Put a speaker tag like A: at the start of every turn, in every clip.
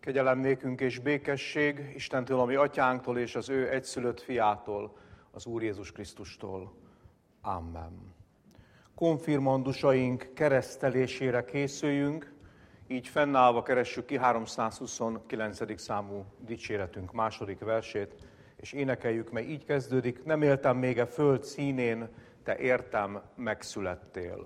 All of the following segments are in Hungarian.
A: Kegyelem nékünk és békesség Istentől, a mi atyánktól és az ő egyszülött fiától, az Úr Jézus Krisztustól. Amen. Konfirmandusaink keresztelésére készüljünk, így fennállva keressük ki 329. számú dicséretünk második versét, és énekeljük, mely így kezdődik: nem éltem még a föld színén, te értem megszülettél.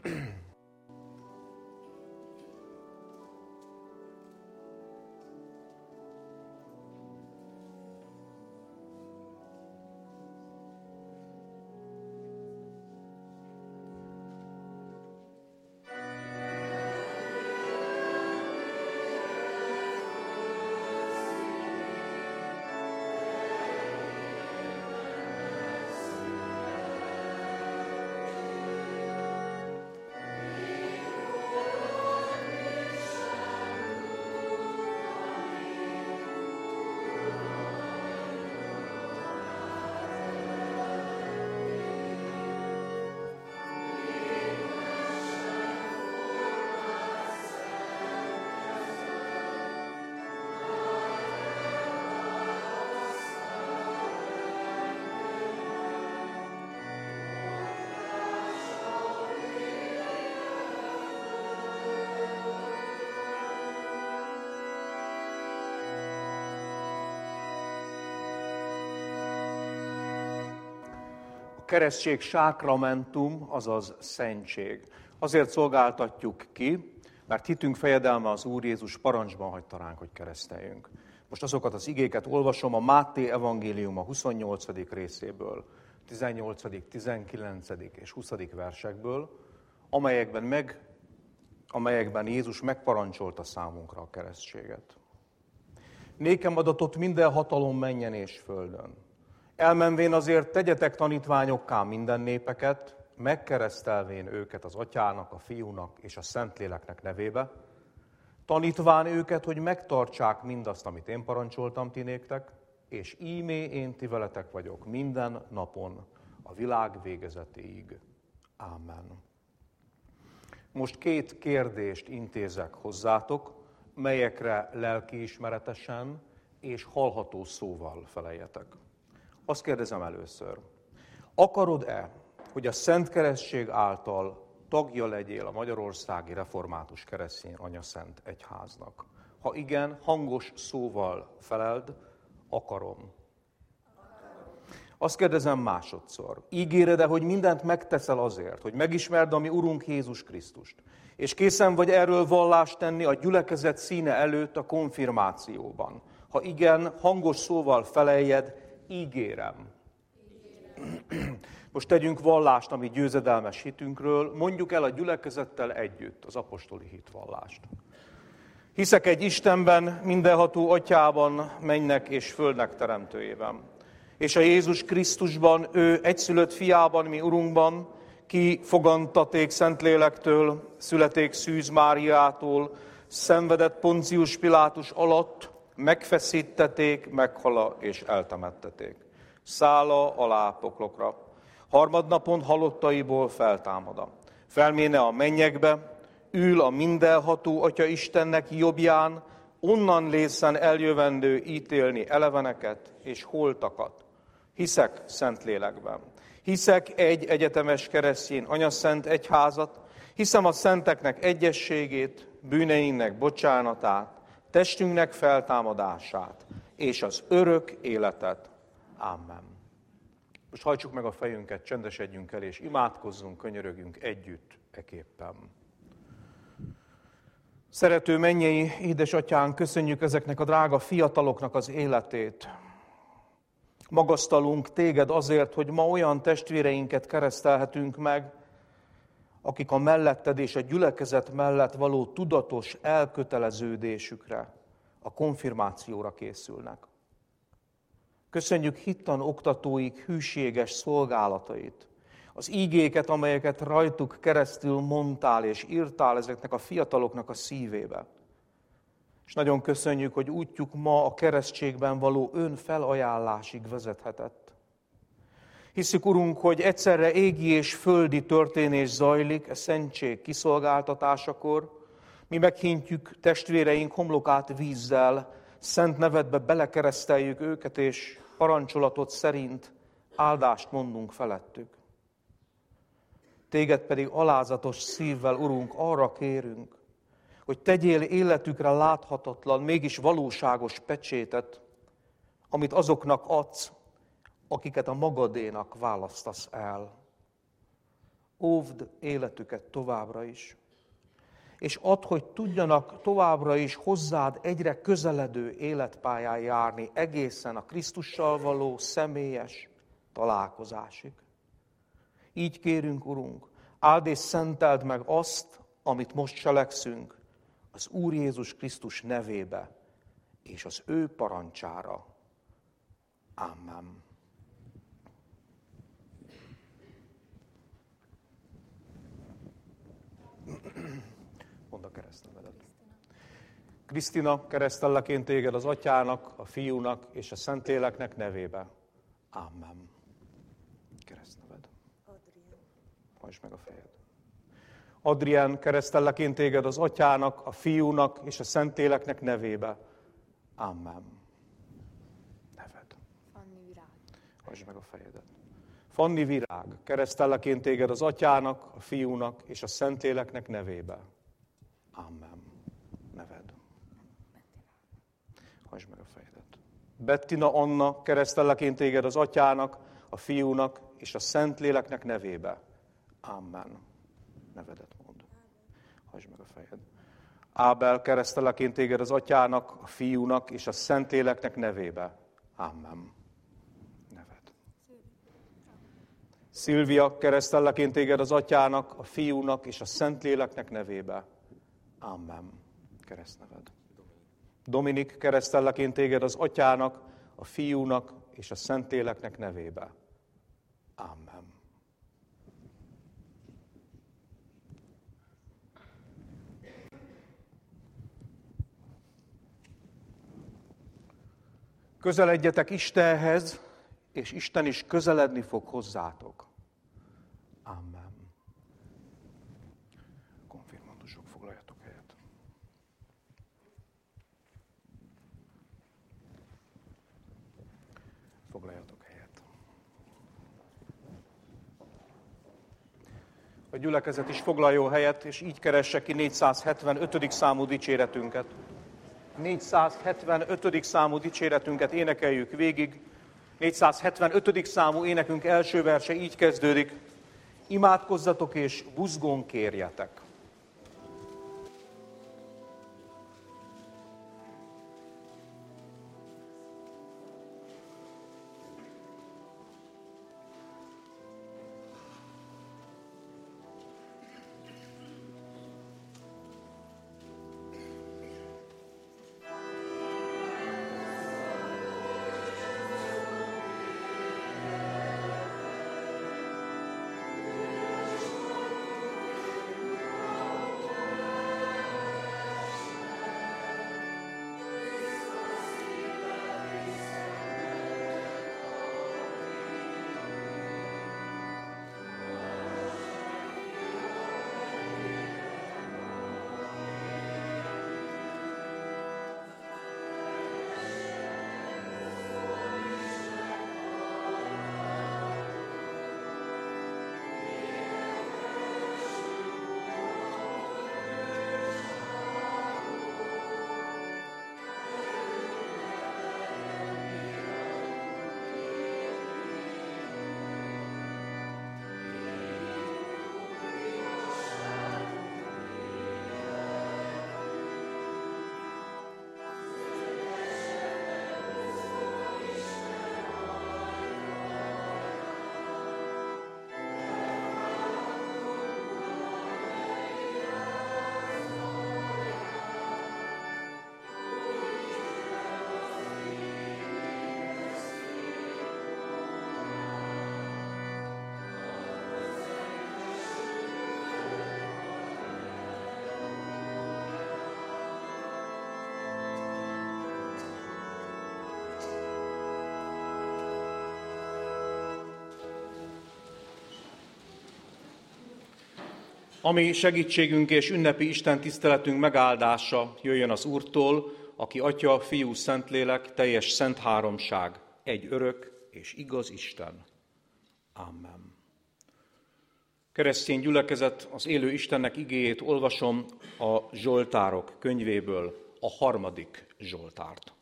A: Keresztség sákramentum, azaz szentség. Azért szolgáltatjuk ki, mert hitünk fejedelme az Úr Jézus parancsban hagyta ránk, hogy kereszteljünk. Most azokat az igéket olvasom a Máté evangélium a 28. részéből, 18., 19. és 20. versekből, amelyekben Jézus megparancsolta számunkra a keresztséget. Nékem adatott minden hatalom mennyen és földön. Elmenvén azért tegyetek tanítványokká minden népeket, megkeresztelvén őket az Atyának, a Fiúnak és a Szentléleknek nevébe, tanítván őket, hogy megtartsák mindazt, amit én parancsoltam ti néktek, és ímé én ti veletek vagyok minden napon, a világ végezetéig. Ámen. Most 2 kérdést intézek hozzátok, melyekre lelkiismeretesen és hallható szóval feleljetek. Azt kérdezem először: akarod-e, hogy a Szent Keresztség által tagja legyél a Magyarországi Református Keresztény Anyaszent Egyháznak? Ha igen, hangos szóval feleld: akarom. Azt kérdezem másodszor: ígéred-e, hogy mindent megteszel azért, hogy megismerd a mi Urunk Jézus Krisztust, és készen vagy erről vallást tenni a gyülekezet színe előtt a konfirmációban? Ha igen, hangos szóval feleljed: ígérem. Most tegyünk vallást a mi győzedelmes hitünkről, mondjuk el a gyülekezettel együtt az apostoli hitvallást. Hiszek egy Istenben, mindenható Atyában, mennek és földnek teremtőjében, és a Jézus Krisztusban, ő egyszülött fiában, mi Urunkban, ki fogantaték Szentlélektől, születék Szűz Máriától, szenvedett Poncius Pilátus alatt, megfeszítették, meghala és eltemetteték. Szála alá poklokra. Harmadnapon halottaiból feltámada. Felméne a mennyekbe, ül a mindenható Atya Istennek jobbján, onnan lészen eljövendő ítélni eleveneket és holtakat. Hiszek Szentlélekben. Hiszek egy egyetemes keresztény anyaszent egyházat, hiszem a szenteknek egyességét, bűneinknek bocsánatát, testünknek feltámadását és az örök életet. Amen. Most hajtsuk meg a fejünket, csendesedjünk el, és imádkozzunk, könyörögjünk együtt eképpen. Szerető mennyei édesatyánk, köszönjük ezeknek a drága fiataloknak az életét. Magasztalunk téged azért, hogy ma olyan testvéreinket keresztelhetünk meg, akik a melletted és a gyülekezet mellett való tudatos elköteleződésükre, a konfirmációra készülnek. Köszönjük hittan oktatóik hűséges szolgálatait, az ígéket, amelyeket rajtuk keresztül mondtál és írtál ezeknek a fiataloknak a szívébe. És nagyon köszönjük, hogy útjuk ma a keresztségben való önfelajánlásig vezethetett. Hiszük, Urunk, hogy egyszerre égi és földi történés zajlik a szentség kiszolgáltatásakor, Mi meghintjük testvéreink homlokát vízzel, szent nevedbe belekereszteljük őket, és parancsolatot szerint áldást mondunk felettük. Téged pedig alázatos szívvel, Urunk, arra kérünk, hogy tegyél életükre láthatatlan, mégis valóságos pecsétet, amit azoknak adsz, akiket a magadénak választasz el. Óvd életüket továbbra is, és add, hogy tudjanak továbbra is hozzád egyre közeledő életpályán járni, egészen a Krisztussal való személyes találkozásig. Így kérünk, Urunk, áld és szenteld meg azt, amit most cselekszünk, az Úr Jézus Krisztus nevébe, és az ő parancsára. Amen. Mondd a keresztnevedet. Krisztina, keresztelleként téged az Atyának, a Fiúnak és a Szentléleknek nevébe. Amen. Keresztneved. Hajtsd meg a fejed. Adrián, keresztelleként téged az Atyának, a Fiúnak és a Szentléleknek nevébe. Amen. Neved.
B: Fanni Virág.
A: Hajtsd meg a fejedet. Fanni Virág, keresztelleként téged az Atyának, a Fiúnak és a Szentléleknek nevébe. Amen. Neved. Hajtsd meg a fejedet. Bettina Anna, keresztelleként téged az Atyának, a Fiúnak és a Szentléleknek nevébe. Amen. Nevedet mond. Hajtsd meg a fejed. Ábel, keresztelleként téged az Atyának, a Fiúnak és a Szentléleknek nevébe. Amen. Neved. Szilvia, keresztelleként téged az Atyának, a Fiúnak és a Szentléleknek nevébe. Amen. Keresztneved. Dominik, keresztelleként téged az Atyának, a Fiúnak és a Szentléleknek nevébe. Amen. Közeledjetek Istenhez, és Isten is közeledni fog hozzátok. Amen. Konfirmandusok, foglaljatok helyet. Foglaljatok helyet. A gyülekezet is foglaljon helyet, és így keresse ki 475. számú dicséretünket. 475. számú dicséretünket énekeljük végig. 475. számú énekünk első verse így kezdődik. Imádkozzatok és buzgón kérjetek. Ami segítségünk és ünnepi Isten tiszteletünk megáldása jöjjön az Úrtól, aki Atya, Fiú, Szentlélek, teljes szent háromság, egy örök és igaz Isten. Amen. Keresztény gyülekezet, az élő Istennek igéjét olvasom a Zsoltárok könyvéből, a 3. Zsoltárt.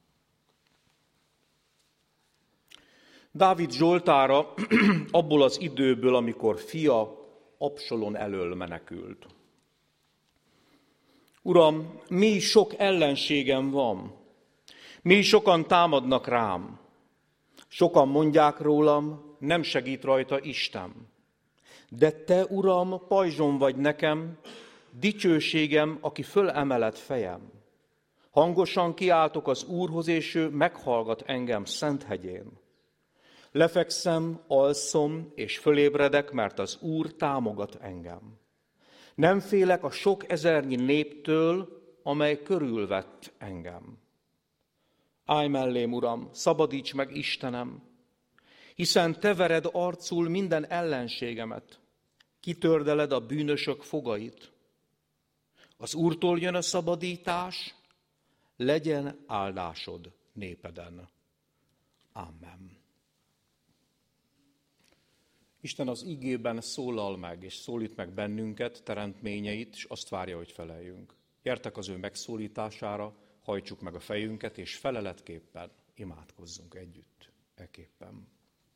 A: Dávid zsoltára abból az időből, amikor fia Absalom elől menekült. Uram, mi sok ellenségem van, mi sokan támadnak rám. Sokan mondják rólam, nem segít rajta Isten. De te, Uram, pajzsom vagy nekem, dicsőségem, aki fölemeled fejem. Hangosan kiáltok az Úrhoz, és ő meghallgat engem szent hegyén. Lefekszem, alszom, és fölébredek, mert az Úr támogat engem. Nem félek a sok ezernyi néptől, amely körülvett engem. Állj mellém, Uram, szabadíts meg, Istenem, hiszen te vered arcul minden ellenségemet, kitördeled a bűnösök fogait. Az Úrtól jön a szabadítás, legyen áldásod népeden. Amen. Isten az igében szólal meg, és szólít meg bennünket, teremtményeit, és azt várja, hogy feleljünk. Gyertek az ő megszólítására, hajtsuk meg a fejünket, és feleletképpen imádkozzunk együtt eképpen.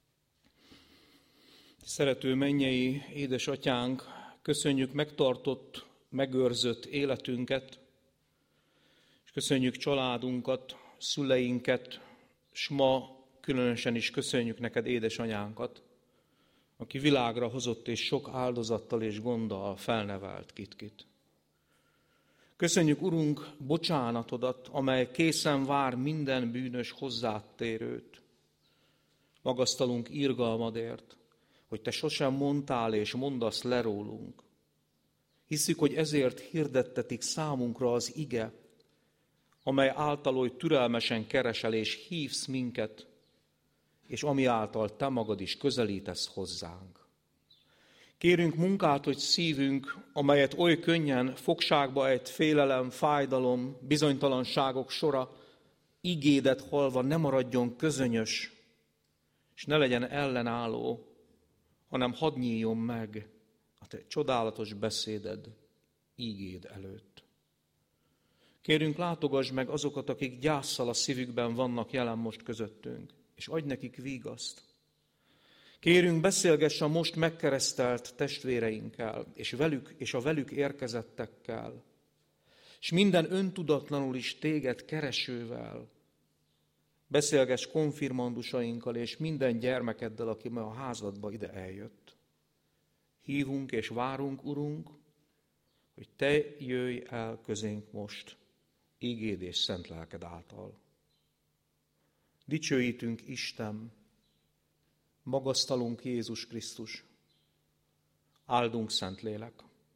A: Szerető mennyei édesatyánk, köszönjük megtartott, megőrzött életünket, és köszönjük családunkat, szüleinket, s ma különösen is köszönjük neked édesanyánkat, aki világra hozott és sok áldozattal és gonddal felnevelt Kitkit. Köszönjük, Urunk, bocsánatodat, amely készen vár minden bűnös hozzátérőt. Magasztalunk irgalmadért, hogy te sosem mondtál és mondasz le rólunk. Hisszük, hogy ezért hirdettetik számunkra az ige, amely által oly türelmesen keresel és hívsz minket, és ami által te magad is közelítesz hozzánk. Kérünk munkát, hogy szívünk, amelyet oly könnyen fogságba ejt félelem, fájdalom, bizonytalanságok sora, igédet hallva ne maradjon közönyös, és ne legyen ellenálló, hanem hadd nyíljon meg a te csodálatos beszéded ígéd előtt. Kérünk, látogass meg azokat, akik gyásszal a szívükben vannak jelen most közöttünk, és adj nekik vígaszt. Kérünk, beszélgess a most megkeresztelt testvéreinkkel, és a velük érkezettekkel, és minden öntudatlanul is téged keresővel. Beszélgess konfirmandusainkkal, és minden gyermekeddel, aki ma a házadba ide eljött. Hívunk és várunk, Urunk, hogy te jöjj el közénk most, ígéd és szent lelked által. Dicsőítünk Isten, magasztalunk Jézus Krisztus, áldunk Szentlélek.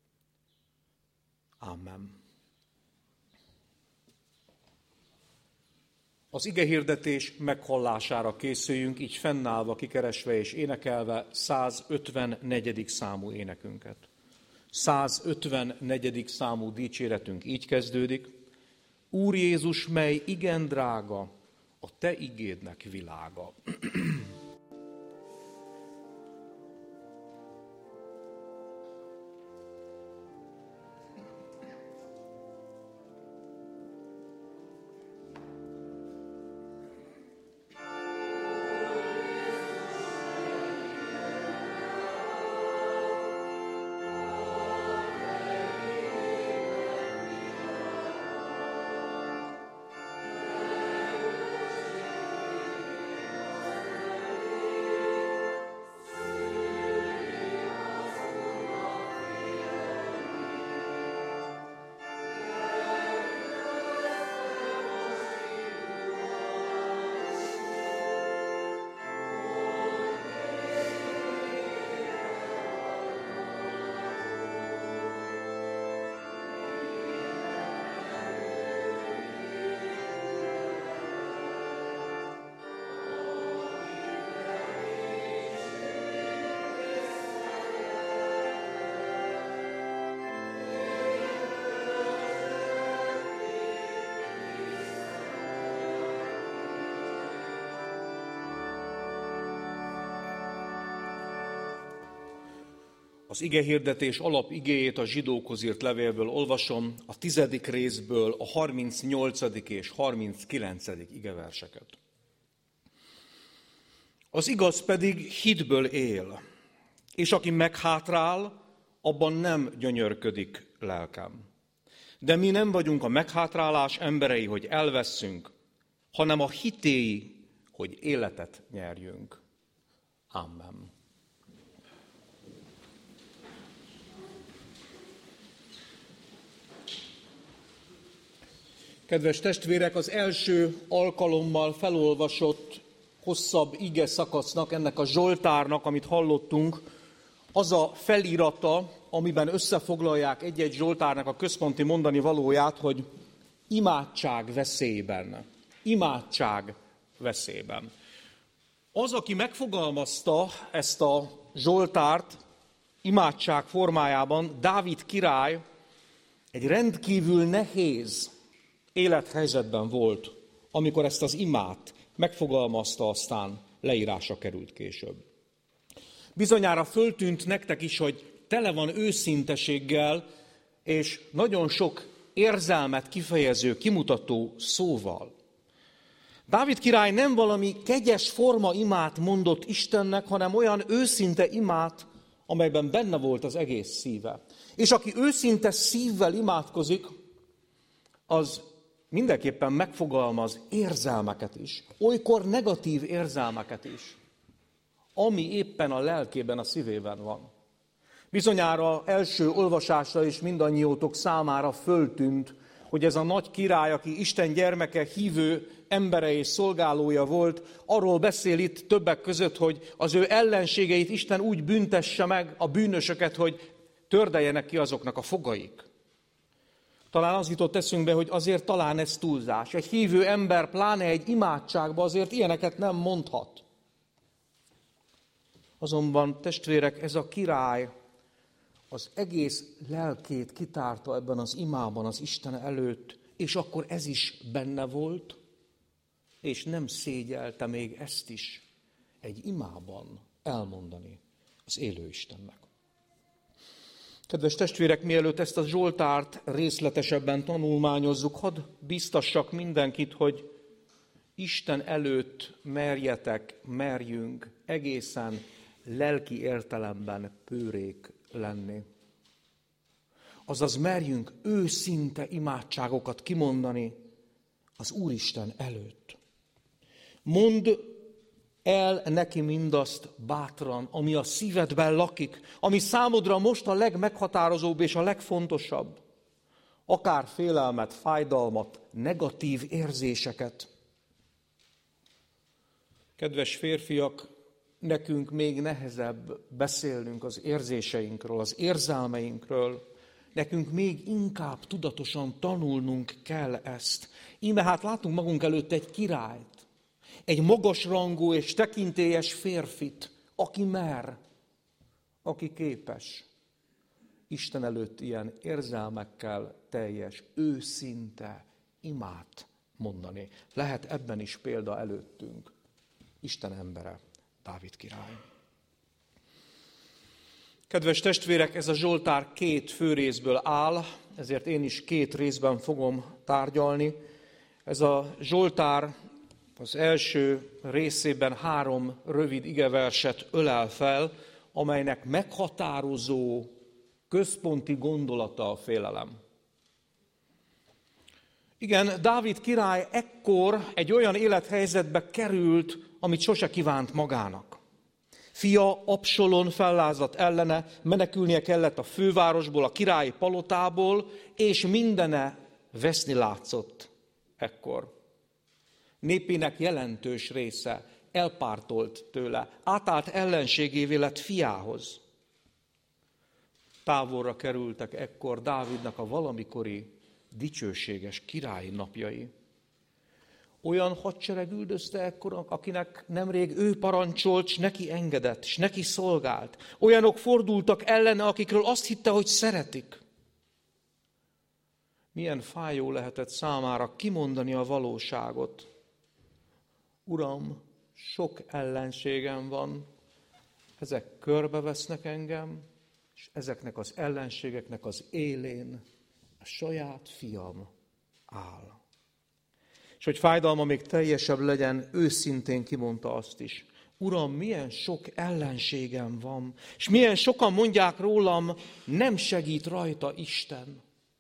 A: Amen. Az igehirdetés meghallására készüljünk, így fennállva, kikeresve és énekelve 154. számú énekünket. 154. számú dicséretünk így kezdődik. Úr Jézus, mely igen drága, a te igédnek világa. Az igehirdetés alapigéjét a zsidókhoz írt levélből olvasom, a 10. részből a 38. és 39. igeverseket. Az igaz pedig hitből él, és aki meghátrál, abban nem gyönyörködik lelkem. De mi nem vagyunk a meghátrálás emberei, hogy elvesszünk, hanem a hitéi, hogy életet nyerjünk. Amen. Kedves testvérek, az első alkalommal felolvasott hosszabb ige szakasznak, ennek a Zsoltárnak, amit hallottunk, az a felirata, amiben összefoglalják egy-egy Zsoltárnak a központi mondani valóját, hogy imádság veszélyben. Imádság veszélyben. Az, aki megfogalmazta ezt a Zsoltárt imádság formájában, Dávid király, egy rendkívül nehéz élethelyzetben volt, amikor ezt az imát megfogalmazta, aztán leírásra került később. Bizonyára föltűnt nektek is, hogy tele van őszinteséggel, és nagyon sok érzelmet kifejező, kimutató szóval. Dávid király nem valami kegyes forma imát mondott Istennek, hanem olyan őszinte imát, amelyben benne volt az egész szíve. És aki őszinte szívvel imádkozik, az mindenképpen megfogalmaz érzelmeket is, olykor negatív érzelmeket is, ami éppen a lelkében, a szívében van. Bizonyára első olvasásra is mindannyiótok számára föltűnt, hogy ez a nagy király, aki Isten gyermeke, hívő embere és szolgálója volt, arról beszél itt többek között, hogy az ő ellenségeit Isten úgy büntesse meg, a bűnösöket, hogy tördeljenek ki azoknak a fogaik. Talán az jutott eszünkbe, hogy azért talán ez túlzás. Egy hívő ember, pláne egy imádságban azért ilyeneket nem mondhat. Azonban, testvérek, ez a király az egész lelkét kitárta ebben az imában az Isten előtt, és akkor ez is benne volt, és nem szégyelte még ezt is egy imában elmondani az élő Istennek. Kedves testvérek, mielőtt ezt a Zsoltárt részletesebben tanulmányozzuk, hadd biztassak mindenkit, hogy Isten előtt merjünk egészen lelki értelemben pőrék lenni. Azaz merjünk őszinte imádságokat kimondani az Úristen előtt. Mondd el neki mindazt bátran, ami a szívedben lakik, ami számodra most a legmeghatározóbb és a legfontosabb. Akár félelmet, fájdalmat, negatív érzéseket. Kedves férfiak, nekünk még nehezebb beszélnünk az érzéseinkről, az érzelmeinkről. Nekünk még inkább tudatosan tanulnunk kell ezt. Íme hát látunk magunk előtt egy királyt, egy magasrangú és tekintélyes férfit, aki mer, aki képes Isten előtt ilyen érzelmekkel teljes, őszinte imát mondani. Lehet ebben is példa előttünk. Isten embere, Dávid király. Kedves testvérek, ez a Zsoltár 2 főrészből áll, ezért én is 2 részben fogom tárgyalni. Ez a Zsoltár az első részében 3 rövid igeverset ölel fel, amelynek meghatározó, központi gondolata a félelem. Igen, Dávid király ekkor egy olyan élethelyzetbe került, amit sose kívánt magának. Fia Absalom fellázadt ellene, menekülnie kellett a fővárosból, a királyi palotából, és mindene veszni látszott ekkor. Népének jelentős része elpártolt tőle, átállt ellenségévé lett fiához. Távolra kerültek ekkor Dávidnak a valamikori dicsőséges királyi napjai. Olyan hadsereg üldözte ekkor, akinek nemrég ő parancsolt, s neki engedett, s neki szolgált. Olyanok fordultak ellene, akikről azt hitte, hogy szeretik. Milyen fájó lehetett számára kimondani a valóságot. Uram, sok ellenségem van, ezek körbevesznek engem, És ezeknek az ellenségeknek az élén a saját fiam áll. És hogy fájdalma még teljesebb legyen, őszintén kimondta azt is. Uram, milyen sok ellenségem van, és milyen sokan mondják rólam, nem segít rajta Isten.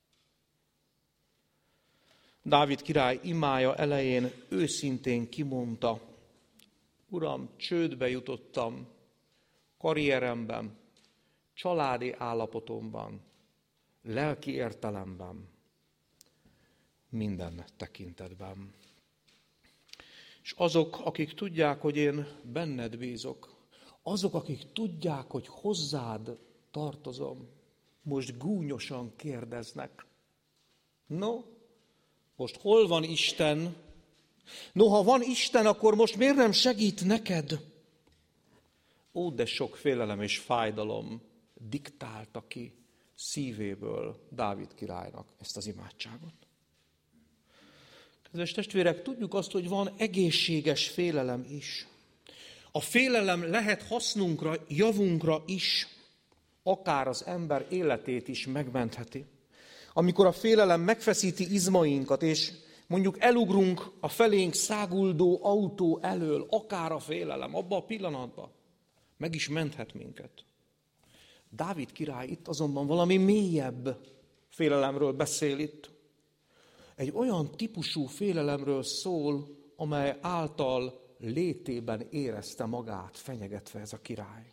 A: Dávid király imája elején őszintén kimondta, Uram, csődbe jutottam karrieremben, családi állapotomban, lelki értelemben, minden tekintetben. És azok, akik tudják, hogy én benned bízok, azok, akik tudják, hogy hozzád tartozom, most gúnyosan kérdeznek. No, most hol van Isten? No, ha van Isten, akkor most miért nem segít neked? Ó, de sok félelem és fájdalom diktálta ki szívéből Dávid királynak ezt az imádságot. Kedves testvérek, tudjuk azt, hogy van egészséges félelem is. A félelem lehet hasznunkra, javunkra is, akár az ember életét is megmentheti. Amikor a félelem megfeszíti izmainkat, és mondjuk elugrunk a felénk száguldó autó elől, akár a félelem, abban a pillanatban meg is menthet minket. Dávid király itt azonban valami mélyebb félelemről beszél itt. Egy olyan típusú félelemről szól, amely által létében érezte magát fenyegetve ez a király.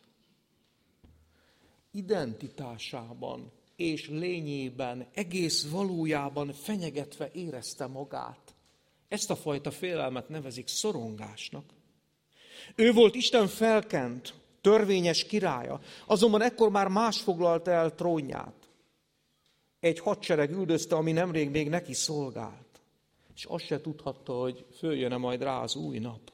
A: Identitásában és lényében, egész valójában fenyegetve érezte magát. Ezt a fajta félelmet nevezik szorongásnak. Ő volt Isten felkent, törvényes királya, azonban ekkor már más foglalta el trónját. Egy hadsereg üldözte, ami nemrég még neki szolgált. És azt se tudhatta, hogy följön-e majd rá az új nap.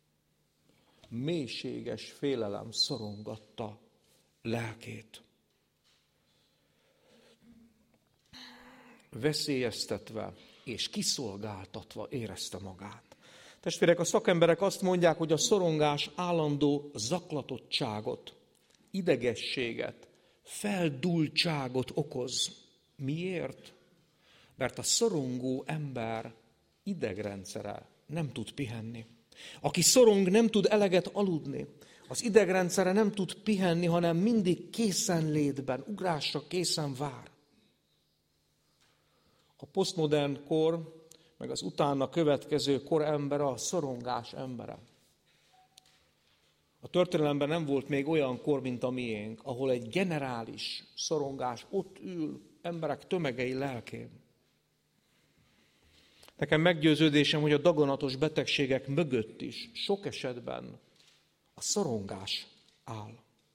A: Mélységes félelem szorongatta lelkét. Veszélyeztetve és kiszolgáltatva érezte magát. Testvérek, a szakemberek azt mondják, hogy a szorongás állandó zaklatottságot, idegességet, feldultságot okoz. Miért? Mert a szorongó ember idegrendszere nem tud pihenni. Aki szorong, nem tud eleget aludni. Az idegrendszere nem tud pihenni, hanem mindig készenlétben, ugrásra készen vár. A posztmodern kor, meg az utána következő kor embere a szorongás embere. A történelemben nem volt még olyan kor, mint a miénk, ahol egy generális szorongás ott ül emberek tömegei lelkén. Nekem meggyőződésem, hogy a daganatos betegségek mögött is sok esetben a szorongás áll.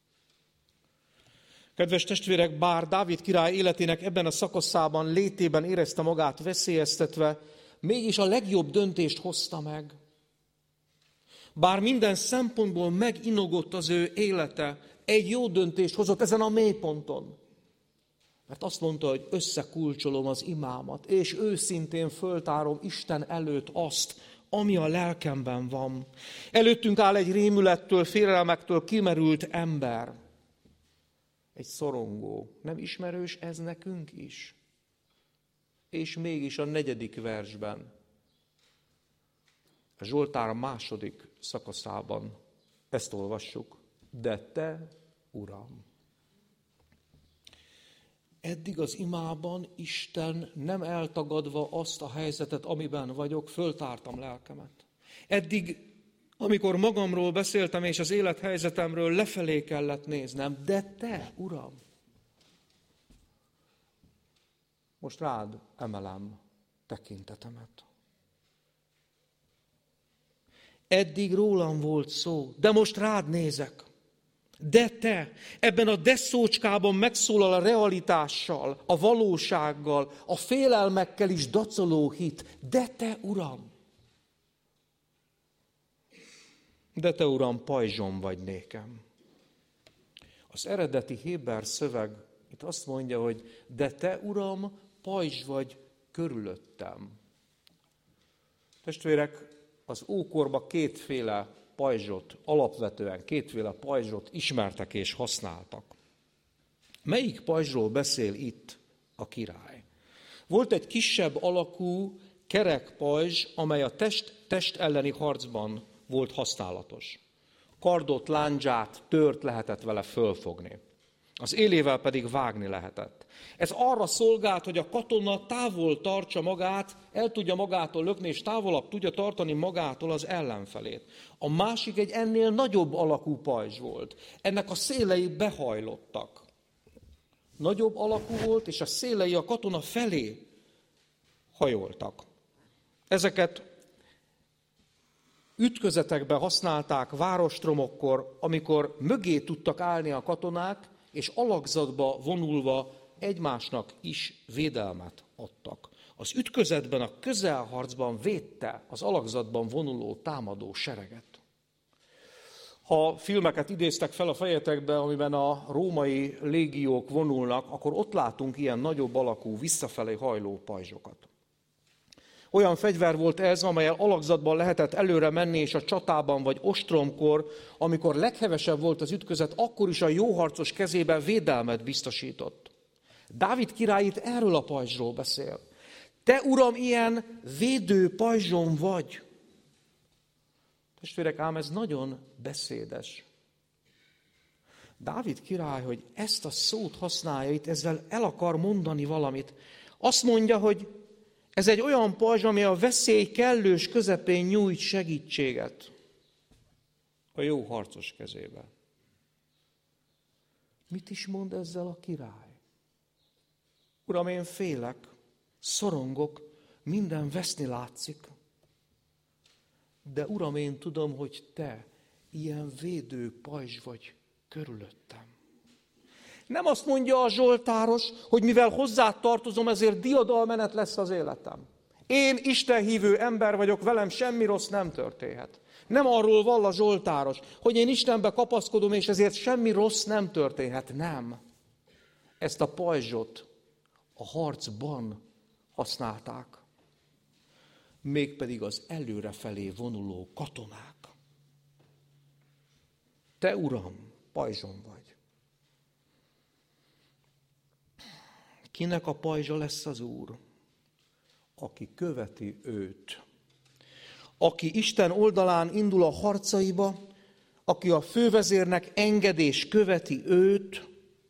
A: Kedves testvérek, bár Dávid király életének ebben a szakaszában, létében érezte magát veszélyeztetve, mégis a legjobb döntést hozta meg. Bár minden szempontból meginogott az ő élete, egy jó döntést hozott ezen a mélyponton. Mert azt mondta, hogy összekulcsolom az imámat, és őszintén föltárom Isten előtt azt, ami a lelkemben van. Előttünk áll egy rémülettől, félelmektől kimerült ember. Egy szorongó. Nem ismerős ez nekünk is? És mégis a 4. versben, a Zsoltár második szakaszában ezt olvassuk. De te, Uram! Eddig az imában Isten nem eltagadva azt a helyzetet, amiben vagyok, föltártam lelkemet. Eddig, amikor magamról beszéltem, és az élethelyzetemről lefelé kellett néznem, de te, Uram! Most rád emelem tekintetemet. Eddig rólam volt szó, de most rád nézek. De te, ebben a de szócskában megszólal a realitással, a valósággal, a félelmekkel is dacoló hit. De te, Uram! De te, Uram, pajzsom vagy nékem. Az eredeti héber szöveg itt azt mondja, hogy de te, Uram, pajzs vagy körülöttem. Testvérek, az ókorban kétféle pajzsot, alapvetően kétféle pajzsot ismertek és használtak.
B: Melyik pajzsról beszél itt a király? Volt egy kisebb alakú kerek pajzs, amely a test elleni harcban volt használatos. Kardot, lándzsát, tört lehetett vele fölfogni. Az élével pedig vágni lehetett. Ez arra szolgált, hogy a katona távol tartsa magát, el tudja magától lökni, és távolabb tudja tartani magától az ellenfelét. A másik egy ennél nagyobb alakú pajzs volt. Ennek a szélei behajlottak. Nagyobb alakú volt, és a szélei a katona felé hajoltak. Ezeket ütközetekben használták várostromokkor, amikor mögé tudtak állni a katonák, és alakzatba vonulva egymásnak is védelmet adtak. Az ütközetben, a közelharcban védte az alakzatban vonuló támadó sereget. Ha filmeket idéztek fel a fejetekbe, amiben a római légiók vonulnak, akkor ott látunk ilyen nagyobb alakú, visszafelé hajló pajzsokat. Olyan fegyver volt ez, amellyel alakzatban lehetett előre menni, és a csatában vagy ostromkor, amikor leghevesebb volt az ütközet, akkor is a jó harcos kezében védelmet biztosított. Dávid király itt erről a pajzsról beszél. Te, Uram, ilyen védő pajzsom vagy. Testvérek, ám ez nagyon beszédes. Dávid király, hogy ezt a szót használja itt, ezzel el akar mondani valamit. Azt mondja, hogy ez egy olyan pajzs, ami a veszély kellős közepén nyújt segítséget a jó harcos kezébe. Mit is mond ezzel a király? Uram, én félek, szorongok, minden veszni látszik. De Uram, én tudom, hogy te ilyen védő pajzs vagy körülöttem. Nem azt mondja a zsoltáros, hogy mivel hozzá tartozom, ezért diadalmenet lesz az életem. Én istenhívő ember vagyok, velem semmi rossz nem történhet. Nem arról vall a zsoltáros, hogy én Istenbe kapaszkodom, és ezért semmi rossz nem történhet. Nem. Ezt a pajzsot a harcban használták. Mégpedig az előrefelé vonuló katonák. Te, Uram, pajzsom vagy. Kinek a pajzsa lesz az Úr? Aki követi őt. Aki Isten oldalán indul a harcaiba, aki a fővezérnek engedés követi őt,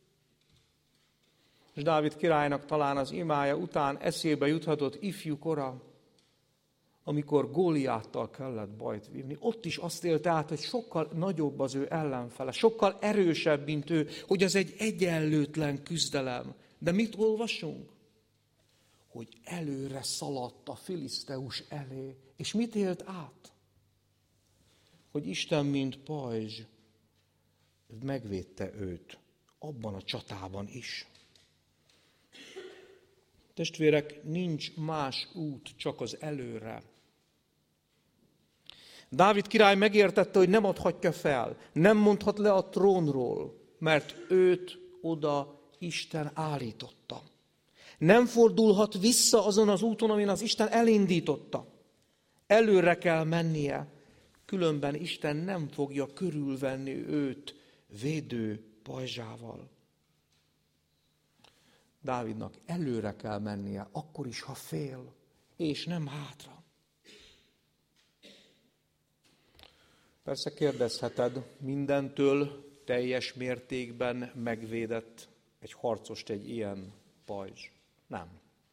B: és Dávid királynak talán az imája után eszébe juthatott ifjú kora, amikor Góliáttal kellett bajt vívni. Ott is azt élte át, hogy sokkal nagyobb az ő ellenfele, sokkal erősebb, mint ő, hogy az egy egyenlőtlen küzdelem. De mit olvasunk? Hogy előre szaladt a filiszteus elé. És mit élt át? Hogy Isten, mint pajzs, megvédte őt abban a csatában is. Testvérek, nincs más út, csak az előre. Dávid király megértette, hogy nem adhatja fel, nem mondhat le a trónról, mert őt oda Isten állította. Nem fordulhat vissza azon az úton, amin az Isten elindította. Előre kell mennie, különben Isten nem fogja körülvenni őt védő pajzsával. Dávidnak előre kell mennie, akkor is, ha fél, és nem hátra. Persze kérdezheted, mindentől teljes mértékben megvédett egy harcost egy ilyen pajzs? Nem.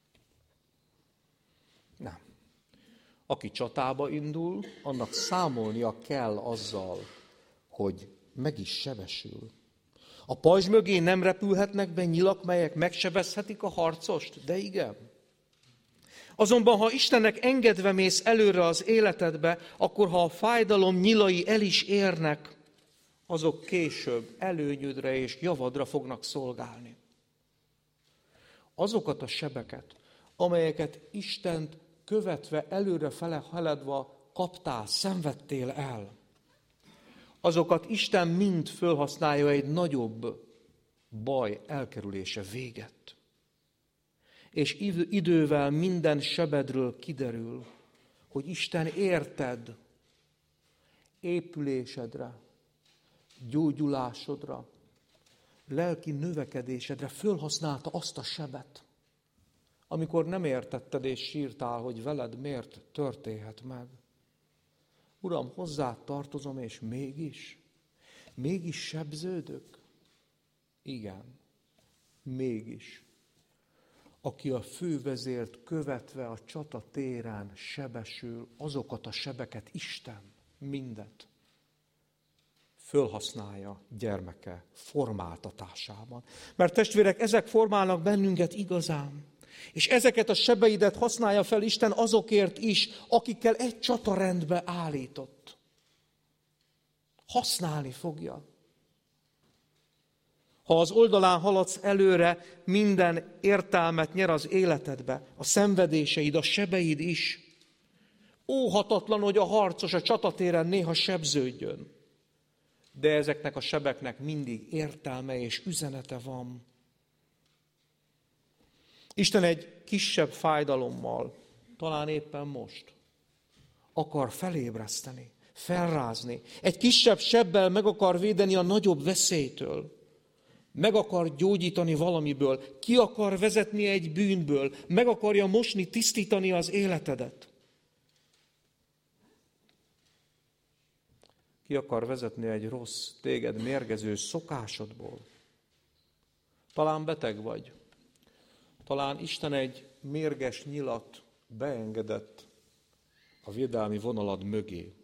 B: Nem. Aki csatába indul, annak számolnia kell azzal, hogy meg is sebesül. A pajzs mögé nem repülhetnek be nyilak, melyek megsebezhetik a harcost, de igen. Azonban, ha Istennek engedve mész előre az életedbe, akkor ha a fájdalom nyilai el is érnek, azok később előnyödre és javadra fognak szolgálni. Azokat a sebeket, amelyeket Istent követve előrefele haladva kaptál, szenvedtél el, azokat Isten mind fölhasználja egy nagyobb baj elkerülése véget. És idővel minden sebedről kiderül, hogy Isten érted épülésedre, gyógyulásodra, lelki növekedésedre fölhasználta azt a sebet, amikor nem értetted és sírtál, hogy veled miért történhet meg. Uram, hozzád tartozom, és mégis sebződök? Igen, mégis. Aki a fővezért követve a csatatéren sebesül, azokat a sebeket Isten, mindet fölhasználja gyermeke formáltatásában. Mert testvérek, ezek formálnak bennünket igazán. És ezeket a sebeidet használja fel Isten azokért is, akikkel egy csatarendbe állított. Használni fogja. Ha az oldalán haladsz előre, minden értelmet nyer az életedbe, a szenvedéseid, a sebeid is. Óhatatlan, hogy a harcos a csatatéren néha sebződjön. De ezeknek a sebeknek mindig értelme és üzenete van. Isten egy kisebb fájdalommal, talán éppen most, akar felébreszteni, felrázni. Egy kisebb sebbel meg akar védeni a nagyobb veszélytől. Meg akar gyógyítani valamiből, ki akar vezetni egy bűnből, meg akarja mosni, tisztítani az életedet. Ki akar vezetni egy rossz, téged mérgező szokásodból. Talán beteg vagy. Talán Isten egy mérges nyilat beengedett a védelmi vonalad mögé.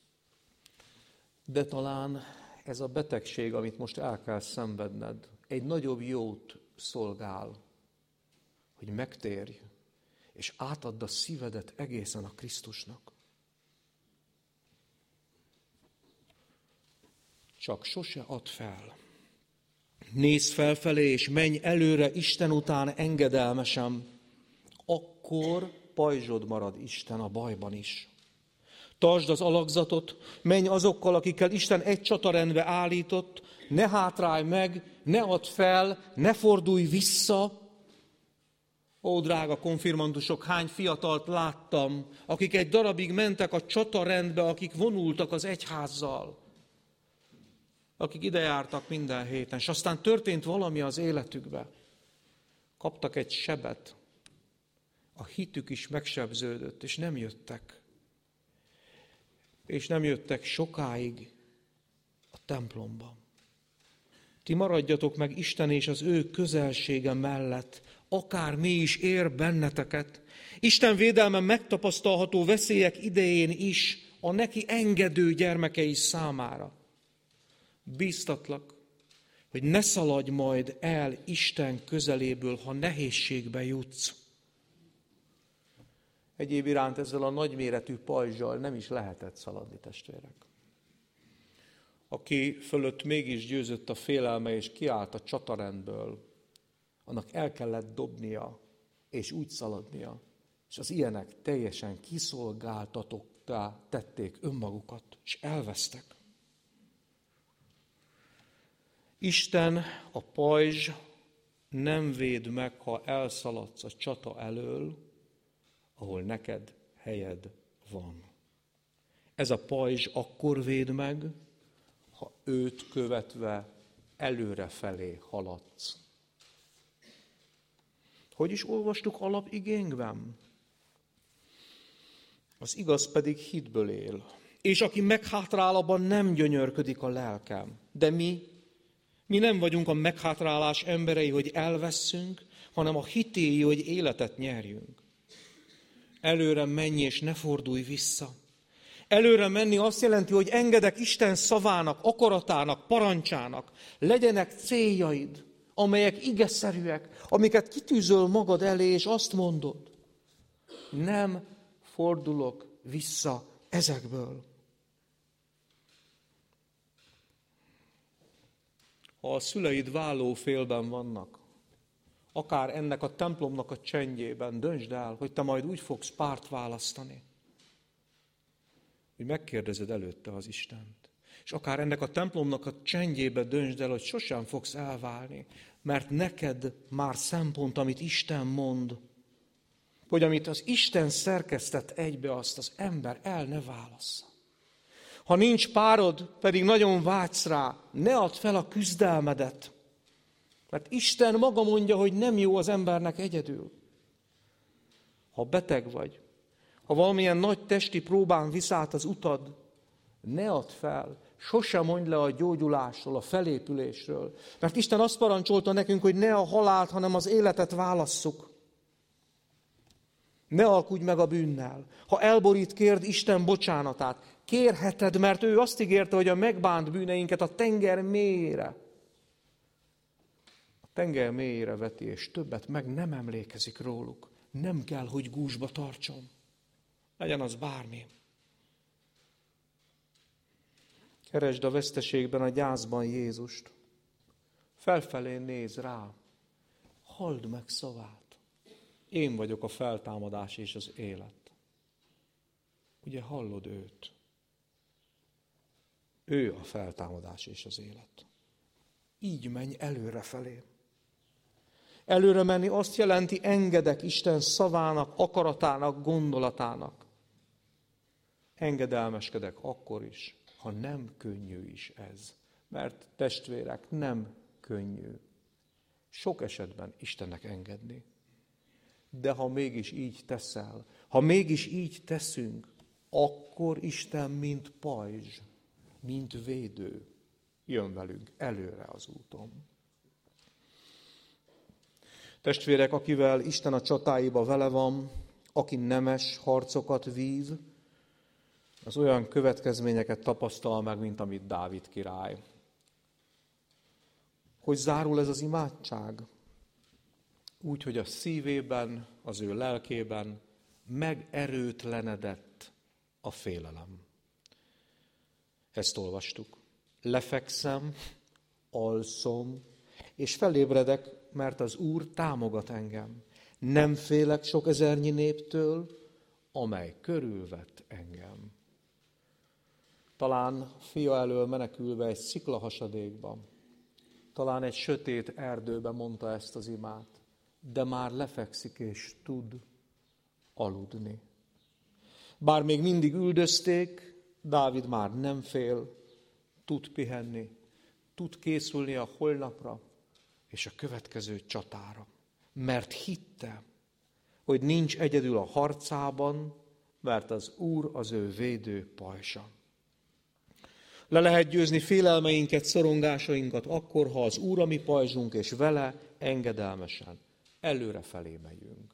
B: De talán ez a betegség, amit most el kell szenvedned, egy nagyobb jót szolgál, hogy megtérj, és átadd a szívedet egészen a Krisztusnak. Csak sose add fel. Nézz felfelé, és menj előre Isten után engedelmesen. Akkor pajzsod marad Isten a bajban is. Tartsd az alakzatot, menj azokkal, akikkel Isten egy csatarendbe állított, ne hátrálj meg, ne add fel, ne fordulj vissza. Ó, drága konfirmandusok, hány fiatalt láttam, akik egy darabig mentek a csatarendbe, akik vonultak az egyházzal, akik ide jártak minden héten, és aztán történt valami az életükbe. Kaptak egy sebet, a hitük is megsebződött, és nem jöttek. És nem jöttek sokáig a templomba. Ti maradjatok meg Isten és az ő közelsége mellett, akár mi is ér benneteket. Isten védelme megtapasztalható veszélyek idején is a neki engedő gyermekei számára. Bíztatlak, hogy ne szaladj majd el Isten közeléből, ha nehézségbe jutsz. Egyéb iránt ezzel a nagyméretű pajzsal nem is lehetett szaladni, testvérek. Aki fölött mégis győzött a félelme és kiállt a csatarendből, annak el kellett dobnia és úgy szaladnia. És az ilyenek teljesen kiszolgáltatottá tették önmagukat, és elvesztek. Isten, a pajzs nem véd meg, ha elszaladsz a csata elől, ahol neked helyed van. Ez a pajzs akkor véd meg, ha őt követve előrefelé haladsz. Hogy is olvastuk alapigénkben? Az igaz pedig hitből él. És aki meghátrál, abban nem gyönyörködik a lelkem. De mi nem vagyunk a meghátrálás emberei, hogy elvesszünk, hanem a hitéi, hogy életet nyerjünk. Előre menj és ne fordulj vissza. Előre menni azt jelenti, hogy engedek Isten szavának, akaratának, parancsának. Legyenek céljaid, amelyek igeszerűek, amiket kitűzöl magad elé, és azt mondod, nem fordulok vissza ezekből. Ha a szüleid vállófélben vannak, akár ennek a templomnak a csendjében, döntsd el, hogy te majd úgy fogsz párt választani, hogy megkérdezed előtte az Istent. És akár ennek a templomnak a csendjében döntsd el, hogy sosem fogsz elválni, mert neked már szempont, amit Isten mond, hogy amit az Isten szerkesztett egybe, azt az ember el ne válassza. Ha nincs párod, pedig nagyon vágysz rá, ne add fel a küzdelmedet. Mert Isten maga mondja, hogy nem jó az embernek egyedül. Ha beteg vagy, ha valamilyen nagy testi próbán visz át az utad, ne add fel, sosem mondj le a gyógyulásról, a felépülésről. Mert Isten azt parancsolta nekünk, hogy ne a halált, hanem az életet válasszuk. Ne alkudj meg a bűnnel. Ha elborít, kérd Isten bocsánatát. Kérheted, mert ő azt ígérte, hogy a megbánt bűneinket a tenger mélyére veti, és többet meg nem emlékezik róluk. Nem kell, hogy gúzsba tartson. Legyen az bármi. Keresd a veszteségben, a gyászban Jézust. Felfelé néz rá. Halld meg szavát. Én vagyok a feltámadás és az élet. Ugye hallod őt? Ő a feltámadás és az élet. Így menj előrefelé. Előre menni azt jelenti, engedek Isten szavának, akaratának, gondolatának. Engedelmeskedek akkor is, ha nem könnyű is ez. Mert testvérek, nem könnyű. Sok esetben Istennek engedni. De ha mégis így teszel, ha mégis így teszünk, akkor Isten, mint pajzs, mint védő, jön velünk előre az úton. Testvérek, akivel Isten a csatáiba vele van, aki nemes harcokat vív, az olyan következményeket tapasztal meg, mint amit Dávid király. Hogy zárul ez az imádság? Úgy, hogy a szívében, az ő lelkében megerőtlenedett a félelem. Ezt olvastuk. Lefekszem, alszom, és felébredek, mert az Úr támogat engem. Nem félek sok ezernyi néptől, amely körülvett engem. Talán fia elől menekülve egy sziklahasadékban, talán egy sötét erdőben mondta ezt az imát, de már lefekszik és tud aludni. Bár még mindig üldözték, Dávid már nem fél, tud pihenni, tud készülni a holnapra és a következő csatára. Mert hitte, hogy nincs egyedül a harcában, mert az Úr az ő védő pajzsa. Le lehet győzni félelmeinket, szorongásainkat akkor, ha az Úr a mi pajzsunk, és vele engedelmesen előrefelé megyünk.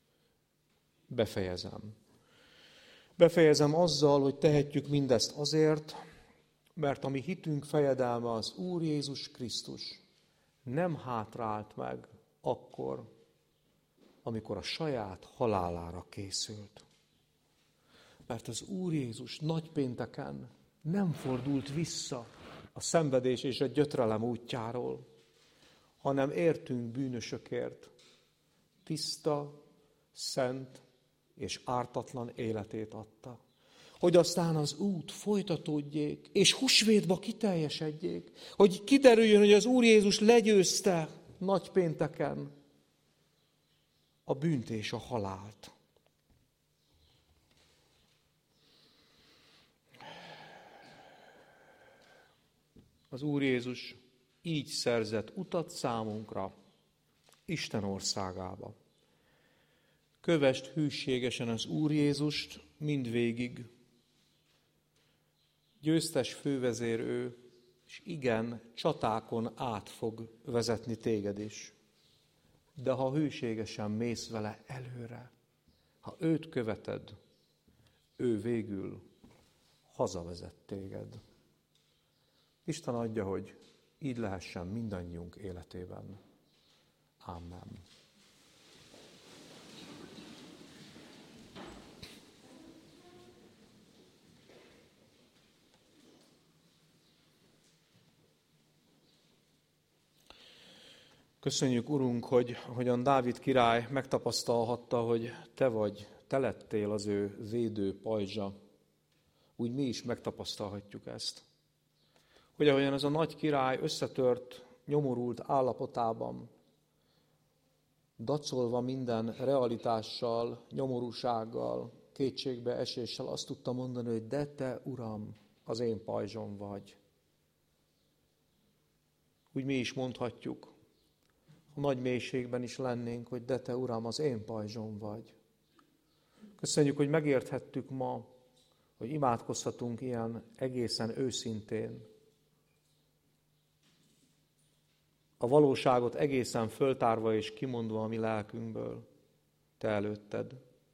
B: Befejezem azzal, hogy tehetjük mindezt azért, mert a mi hitünk fejedelme az Úr Jézus Krisztus nem hátrált meg akkor, amikor a saját halálára készült. Mert az Úr Jézus nagypénteken nem fordult vissza a szenvedés és a gyötrelem útjáról, hanem értünk bűnösökért tiszta, szent és ártatlan életét adta. Hogy aztán az út folytatódjék, és húsvétba kiteljesedjék, hogy kiderüljön, hogy az Úr Jézus legyőzte nagypénteken a bűnt és a halált. Az Úr Jézus így szerzett utat számunkra Isten országába. Kövesd hűségesen az Úr Jézust mindvégig. Győztes fővezér ő, és igen, csatákon át fog vezetni téged is. De ha hűségesen mész vele előre, ha őt követed, ő végül hazavezet téged. Isten adja, hogy így lehessen mindannyiunk életében. Amen. Köszönjük, Urunk, hogy ahogyan Dávid király megtapasztalhatta, hogy te lettél az ő védő pajzsa, úgy mi is megtapasztalhatjuk ezt. Hogy ahogyan ez a nagy király összetört, nyomorult állapotában, dacolva minden realitással, nyomorúsággal, kétségbeeséssel azt tudta mondani, hogy de te, Uram, az én pajzsom vagy. Úgy mi is mondhatjuk, a nagy mélységben is lennénk, hogy de Te, Uram, az én pajzsom vagy. Köszönjük, hogy megérthettük ma, hogy imádkozhatunk ilyen egészen őszintén. A valóságot egészen föltárva és kimondva a mi lelkünkből, Te előtted.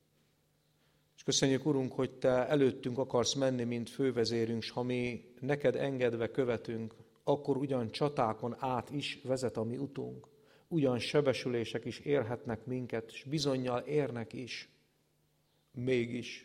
B: És köszönjük, Urunk, hogy Te előttünk akarsz menni, mint fővezérünk, s ha mi neked engedve követünk, akkor ugyan csatákon át is vezet a mi utunk, ugyan sebesülések is érhetnek minket, és bizonnyal érnek is, mégis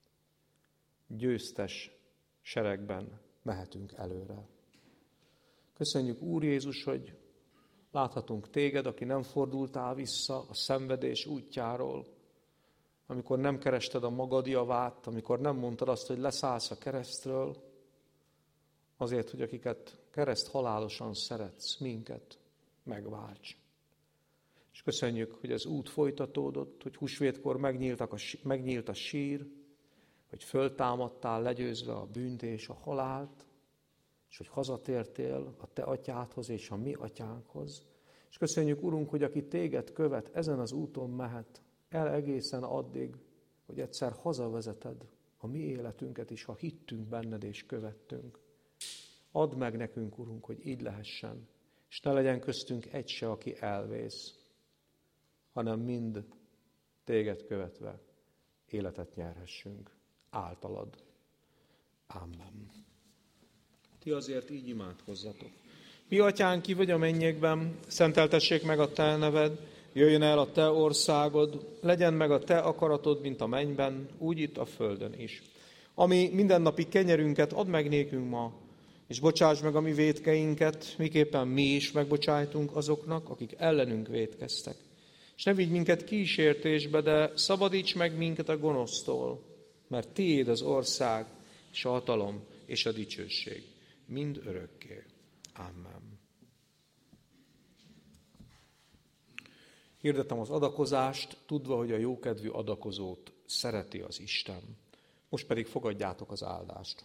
B: győztes seregben mehetünk előre. Köszönjük, Úr Jézus, hogy láthatunk Téged, aki nem fordultál vissza a szenvedés útjáról, amikor nem kerested a magad javát, amikor nem mondtad azt, hogy leszállsz a keresztről, azért, hogy akiket kereszt halálosan szeretsz, minket megválts. És köszönjük, hogy az út folytatódott, hogy húsvétkor megnyílt a sír, hogy föltámadtál legyőzve a bűnt és a halált, és hogy hazatértél a Te atyádhoz és a mi atyánkhoz. És köszönjük, Urunk, hogy aki Téged követ, ezen az úton mehet el egészen addig, hogy egyszer hazavezeted a mi életünket is, ha hittünk benned és követtünk. Add meg nekünk, Urunk, hogy így lehessen, és ne legyen köztünk egy se, aki elvész, hanem mind Téged követve életet nyerhessünk általad. Amen. Ti azért így imádkozzatok. Mi atyánk, ki vagy a mennyekben, szenteltessék meg a Te neved, jöjjön el a Te országod, legyen meg a Te akaratod, mint a mennyben, úgy itt a földön is. Ami mindennapi kenyerünket add meg nékünk ma, és bocsáss meg a mi vétkeinket, miképpen mi is megbocsájtunk azoknak, akik ellenünk vétkeztek. És ne vigy minket kísértésbe, de szabadíts meg minket a gonosztól, mert Tiéd az ország, és a hatalom, és a dicsőség, mind örökké. Amen. Hirdetem az adakozást, tudva, hogy a jókedvű adakozót szereti az Isten. Most pedig fogadjátok az áldást.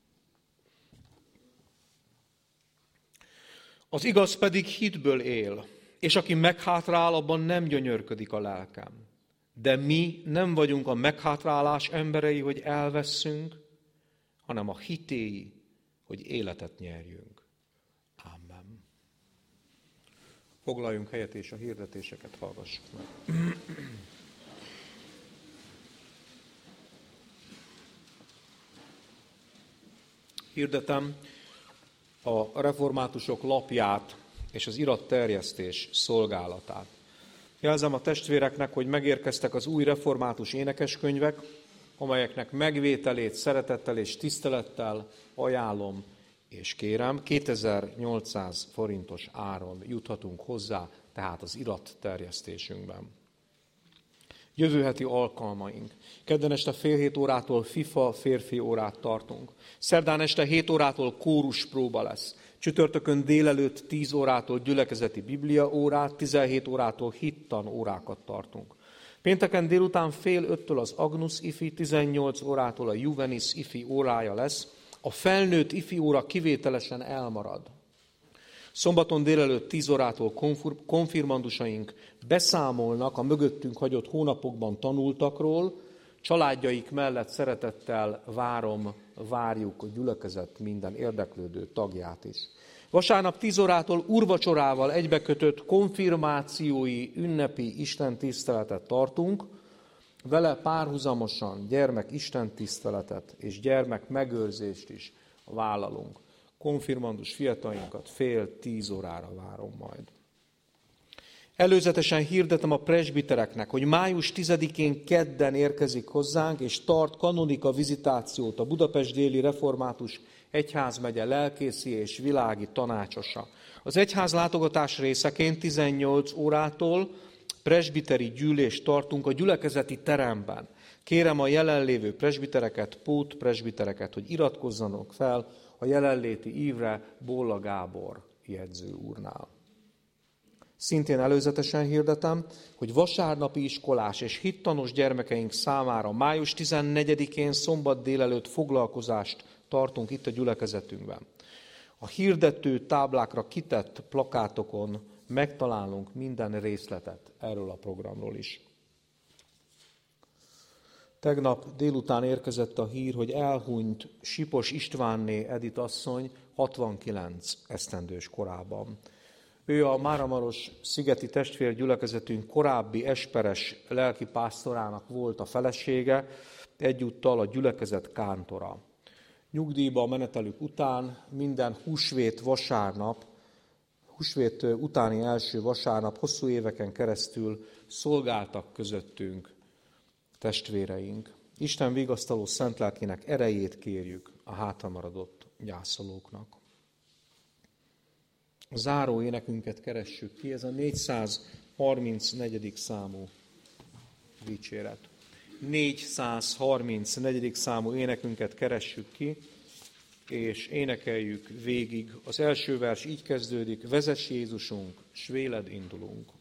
B: Az igaz pedig hitből él, és aki meghátrál, abban nem gyönyörködik a lelkem. De mi nem vagyunk a meghátrálás emberei, hogy elvesszünk, hanem a hitéi, hogy életet nyerjünk. Amen. Foglaljunk helyet, és a hirdetéseket hallgassuk meg. Hirdetem a reformátusok lapját és az iratterjesztés szolgálatát. Jelzem a testvéreknek, hogy megérkeztek az új református énekeskönyvek, amelyeknek megvételét szeretettel és tisztelettel ajánlom és kérem. 2800 forintos áron juthatunk hozzá, tehát az iratterjesztésünkben. Jövő heti alkalmaink. Kedden este fél 7 órától FIFA férfi órát tartunk. Szerdán este 7 órától kórus próba lesz. Csütörtökön délelőtt 10 órától gyülekezeti biblia órát, 17 órától hittan órákat tartunk. Pénteken délután fél 5-től az Agnus ifi, 18 órától a Juvenis ifi órája lesz. A felnőtt ifi óra kivételesen elmarad. Szombaton délelőtt 10 órától konfirmandusaink beszámolnak a mögöttünk hagyott hónapokban tanultakról. Családjaik mellett szeretettel várjuk a gyülekezet minden érdeklődő tagját is. Vasárnap 10 órától úrvacsorával egybekötött konfirmációi ünnepi istentiszteletet tartunk. Vele párhuzamosan gyermek istentiszteletet és gyermek megőrzést is vállalunk. Konfirmandus fiatainkat fél 10 órára várom majd. Előzetesen hirdetem a presbitereknek, hogy május 10-én kedden érkezik hozzánk, és tart kanonika vizitációt a Budapest déli református egyházmegye lelkészi és világi tanácsosa. Az egyház látogatás részeként 18 órától presbiteri gyűlést tartunk a gyülekezeti teremben. Kérem a jelenlévő presbitereket, pótpresbitereket, hogy iratkozzanak fel a jelenléti ívre Bóla Gábor jegyző úrnál. Szintén előzetesen hirdetem, hogy vasárnapi iskolás és hittanos gyermekeink számára május 14-én szombat délelőtt foglalkozást tartunk itt a gyülekezetünkben. A hirdető táblákra kitett plakátokon megtalálunk minden részletet erről a programról is. Tegnap délután érkezett a hír, hogy elhunyt Sipos Istvánné Edith asszony 69 esztendős korában. Ő a Máramaros szigeti testvérgyülekezetünk korábbi esperes lelkipásztorának volt a felesége, egyúttal a gyülekezet kántora. Nyugdíjba menetelük után minden húsvét utáni első vasárnap hosszú éveken keresztül szolgáltak közöttünk testvéreink. Isten vigasztaló szent lelkének erejét kérjük a hátramaradott gyászolóknak. A záró énekünket keressük ki, ez a 434. számú dicséret. 434. számú énekünket keressük ki, és énekeljük végig. Az első vers így kezdődik: vezess Jézusunk, s véled indulunk.